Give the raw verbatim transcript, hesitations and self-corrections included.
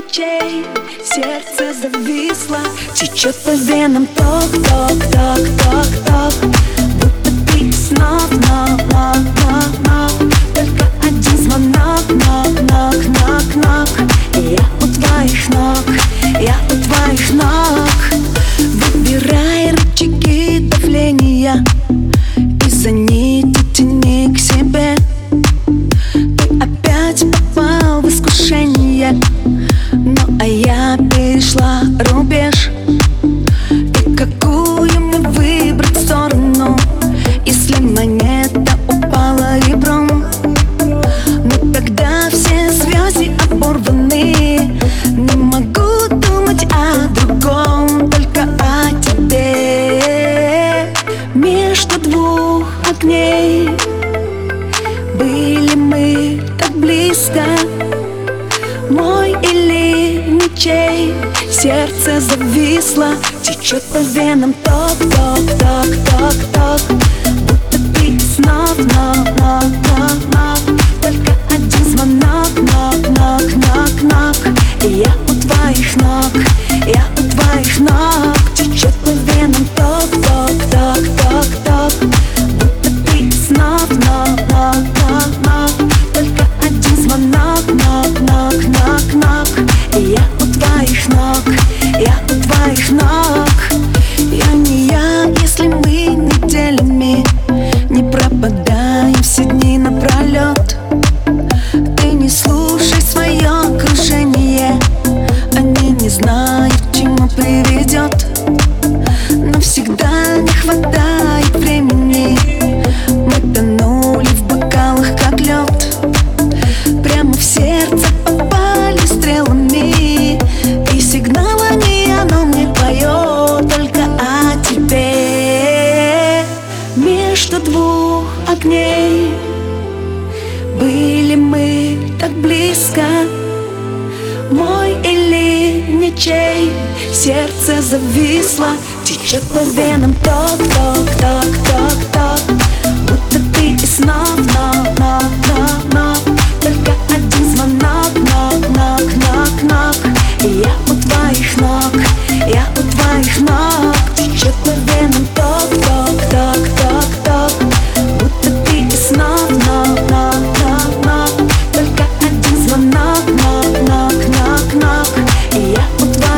ночей сердце зависло, течет по венам ток, ток, ток, ток, ток. Будто ты снов, нок, нок, нок, нок. Только один звонок, нок, нок, нок, нок. И я у твоих ног, я у твоих ног. Выбирай рычаги давления и за нити тяни к себе. Ты опять попал в искушение, ну а я перешла рубеж. И какую мне выбрать сторону, если монета упала ребром? Но тогда все связи оборваны, не могу думать о другом, только о тебе. Между двух огней были мы так близко, мой или ничей. Сердце зависло, течет по венам ток, ток, ток, ток, ток. Будто ты снов, нок, нок, нок, нок. Только один звонок, нок, нок, нок, нок. И я у твоих ног, я у твоих ног. Течет по венам ток, ток, ток, ток, ток. Будто ты снов, нок, нок, нок, нок. Только один звонок, нок, нок, нок, нок. И я у твоих ног, я у твоих ног. Я не я, если мы неделями не пропадаем все дни напролет. Ты не слушай свое окружение, они не знают, к чему приведет. Но всегда не хватает времени, мы тонули в бокалах, как лед. Прямо в сердце попали стрелами, и сигналами оно мне поет только о тебе. Между двух огней были мы так близко, мой или ничей. Сердце зависло, течет по венам ток, ток, ток, ток, ток. Будто ты и снов, нок, нок, нок, нок. Только один звонок, нок, нок, нок, нок. И я у твоих ног, я у твоих ног. Течет по венам ток, ток, ток, ток, ток. Будто ты и снов, нок, нок, нок, нок. Только один звонок, нок, нок, нок, нок. И я у твоих